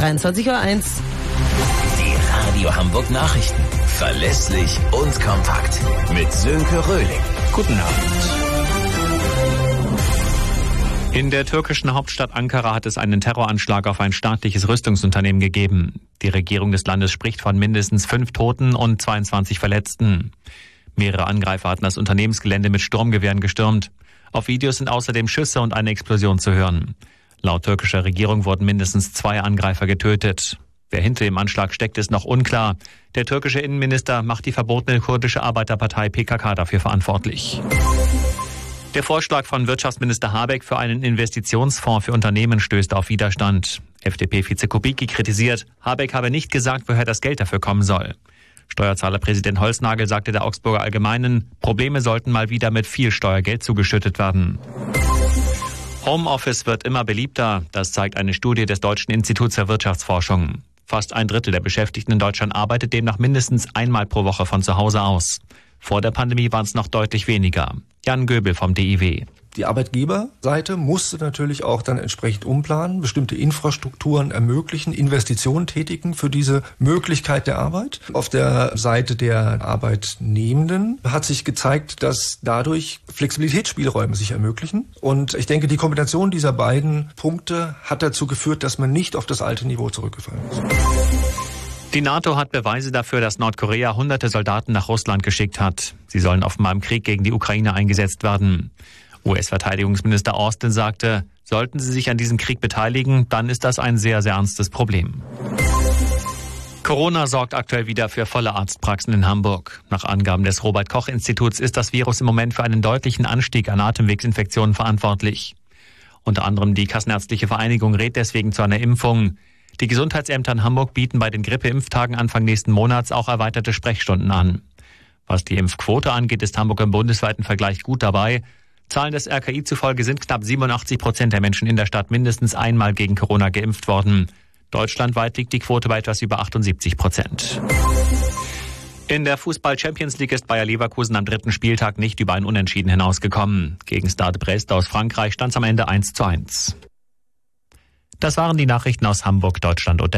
23:01 Uhr. Die Radio Hamburg Nachrichten. Verlässlich und kompakt. Mit Sönke Röhling. Guten Abend. In der türkischen Hauptstadt Ankara hat es einen Terroranschlag auf ein staatliches Rüstungsunternehmen gegeben. Die Regierung des Landes spricht von mindestens 5 Toten und 22 Verletzten. Mehrere Angreifer hatten das Unternehmensgelände mit Sturmgewehren gestürmt. Auf Videos sind außerdem Schüsse und eine Explosion zu hören. Laut türkischer Regierung wurden mindestens 2 Angreifer getötet. Wer hinter dem Anschlag steckt, ist noch unklar. Der türkische Innenminister macht die verbotene kurdische Arbeiterpartei PKK dafür verantwortlich. Der Vorschlag von Wirtschaftsminister Habeck für einen Investitionsfonds für Unternehmen stößt auf Widerstand. FDP-Vize Kubicki kritisiert, Habeck habe nicht gesagt, woher das Geld dafür kommen soll. Steuerzahlerpräsident Holznagel sagte der Augsburger Allgemeinen, Probleme sollten mal wieder mit viel Steuergeld zugeschüttet werden. Homeoffice wird immer beliebter, das zeigt eine Studie des Deutschen Instituts für Wirtschaftsforschung. Fast 1/3 der Beschäftigten in Deutschland arbeitet demnach mindestens einmal pro Woche von zu Hause aus. Vor der Pandemie waren es noch deutlich weniger. Jan Göbel vom DIW. Die Arbeitgeberseite musste natürlich auch dann entsprechend umplanen, bestimmte Infrastrukturen ermöglichen, Investitionen tätigen für diese Möglichkeit der Arbeit. Auf der Seite der Arbeitnehmenden hat sich gezeigt, dass dadurch Flexibilitätsspielräume sich ermöglichen. Und ich denke, die Kombination dieser beiden Punkte hat dazu geführt, dass man nicht auf das alte Niveau zurückgefallen ist. Die NATO hat Beweise dafür, dass Nordkorea hunderte Soldaten nach Russland geschickt hat. Sie sollen offenbar im Krieg gegen die Ukraine eingesetzt werden. US-Verteidigungsminister Austin sagte, sollten sie sich an diesem Krieg beteiligen, dann ist das ein sehr, sehr ernstes Problem. Corona sorgt aktuell wieder für volle Arztpraxen in Hamburg. Nach Angaben des Robert-Koch-Instituts ist das Virus im Moment für einen deutlichen Anstieg an Atemwegsinfektionen verantwortlich. Unter anderem die Kassenärztliche Vereinigung rät deswegen zu einer Impfung. Die Gesundheitsämter in Hamburg bieten bei den Grippeimpftagen Anfang nächsten Monats auch erweiterte Sprechstunden an. Was die Impfquote angeht, ist Hamburg im bundesweiten Vergleich gut dabei. Zahlen des RKI zufolge sind knapp 87% der Menschen in der Stadt mindestens einmal gegen Corona geimpft worden. Deutschlandweit liegt die Quote bei etwas über 78%. In der Fußball-Champions League ist Bayer Leverkusen am 3. Spieltag nicht über ein Unentschieden hinausgekommen. Gegen Stade Brest aus Frankreich stand es am Ende 1:1. Das waren die Nachrichten aus Hamburg, Deutschland und